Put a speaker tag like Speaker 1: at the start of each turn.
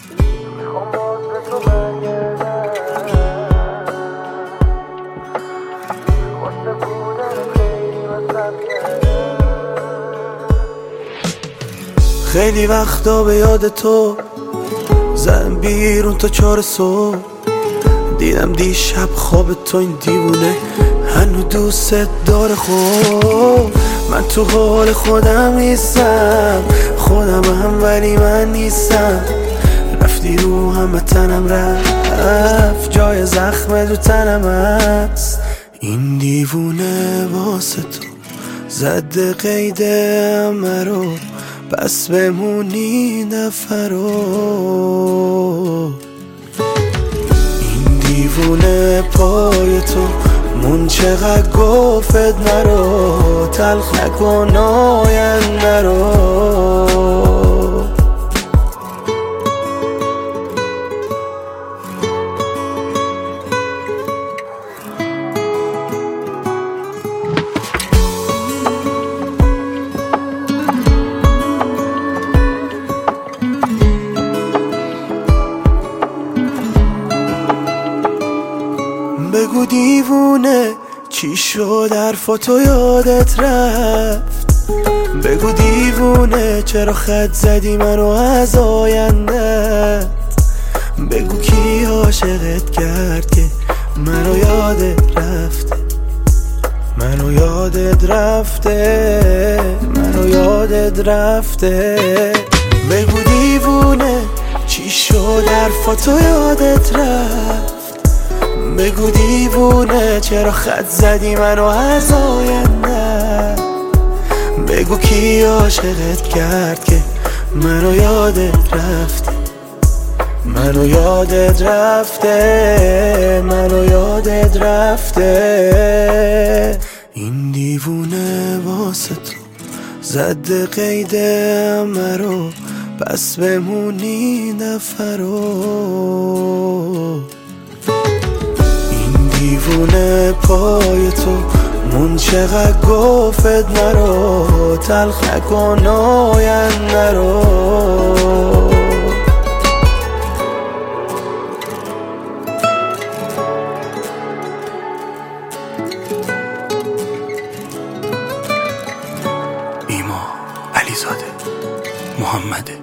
Speaker 1: میخوام باز به تو برگردم، واسه بودن خیلی مصرف کردم. خیلی وقتا به یاد تو زدم بیرون تا 4 صبح، دیدم دیشب خواب تو این دیوونه هنو دوست داره. خب من تو حال خودم نیستم، خودم هم ولی من نیستم. رفتی رو همه تنم رفت، جای زخم دو تنم هست. این دیوونه واسه تو زده قید مرو، بس بمونی نفرو. این دیوونه پای تو مون چقدر گفت نرو، تلخ نکن آینده رو. بگو دیوونه چی شد حرفاتو یادت رفت. بگو دیوونه چرا خط زدی منو از آیندت. بگو کی عاشقت کرد که منو یادت رفته، منو یادت رفته، منو یادت رفته. بگو دیوونه چی شد حرفاتو یادت رفت. بگو دیوونه چرا خط زدی منو از آینده. بگو کی عاشقت کرد که منو یادت رفته، منو یادت رفته، منو یادت رفته. این دیوونه واسه تو زده قید مرو، پس بمونی نفرو. دیوونه پای تو مون چقدر گفت نرو، تلخ نکن آینده رو.
Speaker 2: ایما علیزاده محمد